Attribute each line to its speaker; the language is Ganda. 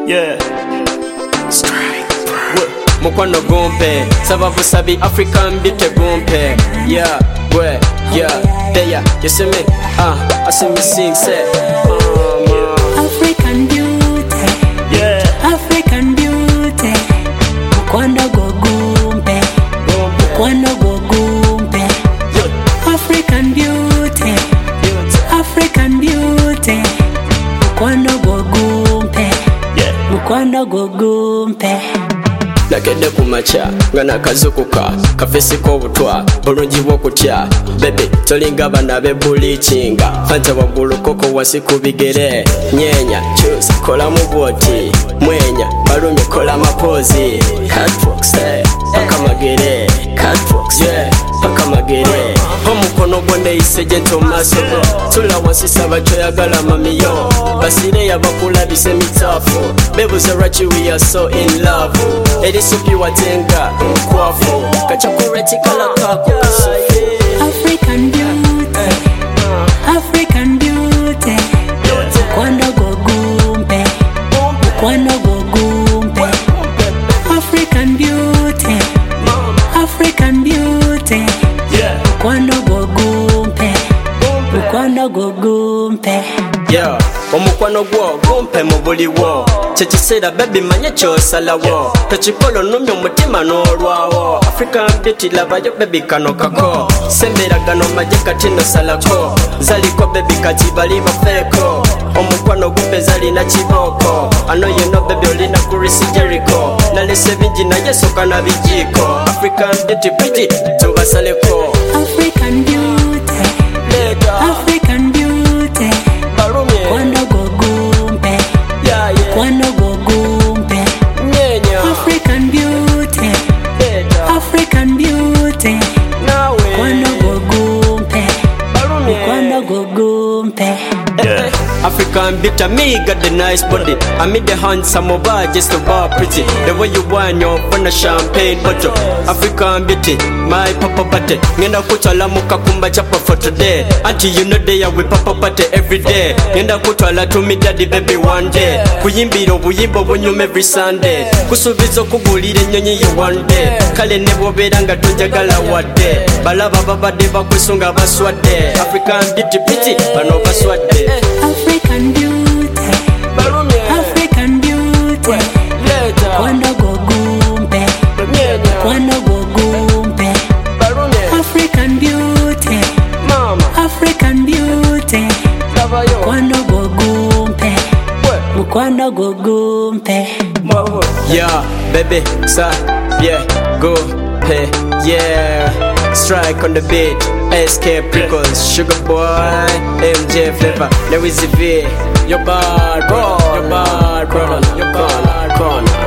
Speaker 1: Yeah. Strike. Mukwano gumpe sababu sabi African beauty gumpe. Yeah, where, yeah, there, you see me? I see me sing, say
Speaker 2: African beauty,
Speaker 1: yeah,
Speaker 2: African beauty. Mukwano gumpe, mukwano gumpe. African beauty, African beauty. Mukwano gumpe, mukwano gumpe.
Speaker 1: Nakende kumacha ngana kazukuka kafesi ko butwa bulungi bwokutya baby tolinga bana be bulichinga fanta wagulu koko wasiku bigere nyenya choose kola muboti mwenya balumye kola mapozi catwalks paka magere catwalks yeah paka magere omukono gwonde iseje tomaso tula wasisa bachoyagala mamiyo basire yabakulabise mitafo bebuze rachi we are so in love Edisupi watenga mkwafu kachakureti kala kako
Speaker 2: African beauty, African beauty. Mukwano gumpe, mukwano gumpe. African beauty, African beauty. Mukwano gumpe, mukwano gumpe.
Speaker 1: Yeah, omukwano gwo gumpe mu buli wo kyekiseera baby manye kyosalawo tekikolo numya omutima n'olwawo African beauty labayo baby kano kako sembera gano maje kati nosalako zaliko baby kati bali bafeeko omukwano gumpe zalina kiboko ano yeno baby olina kurisi Jericho nalese bingi naye soka na bijiko African beauty pretty tubasaleko
Speaker 2: African beauty, African beauty. Mukwano gumpe, mukwano gumpe. African beauty, African beauty. Mukwano gumpe, mukwano gumpe.
Speaker 1: African beauty, me got the nice body. I made the handsome over just about pretty. The way you wine your on a champagne bottle. African beauty, my papa pate. Ngenda kutwala mukakumba chapa for today. Auntie you know they are with papa pate every day. Ngenda kutwala to me daddy baby one day. Kuyimbiro buyimbo bunyuma every Sunday. Kusubizo kugulire nyonyi you one day. Kale nebo beranga tonjagala wadde. Balaba babade bakwesunga baswadde. African beauty pretty, bano baswadde.
Speaker 2: African beauty, African beauty. Mukwano gumpe, mukwano gumpe. African beauty, African beauty. Mukwano gumpe, mukwano gumpe.
Speaker 1: Yeah, baby, sa, yeah, go, hey, yeah. Strike on the beat, SK Prickles, Sugar Boy, MJ Flavor, Lewis V, your bar, bro, your bar, your bar,